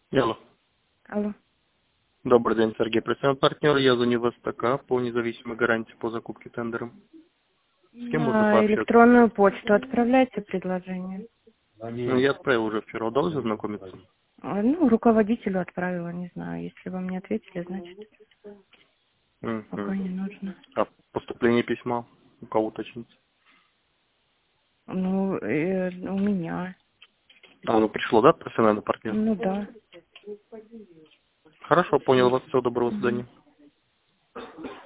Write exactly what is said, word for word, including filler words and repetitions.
Алло. Алло. Добрый день, Сергей, профессиональный партнер. Я звоню в СТК по независимой гарантии по закупке тендером. С кем можно На пообщаться? электронную почту отправляйте предложение. Ну, я отправил уже вчера. Удалось ознакомиться? А, Ну, руководителю отправила, не знаю. Если вам не ответили, значит, пока Угу. не нужно. А поступление письма? У кого уточнить? Ну, э, у меня. А, ну пришло, да, профессиональный партнер? Ну да. Хорошо, понял вас. Всего доброго, до Мгм. свидания.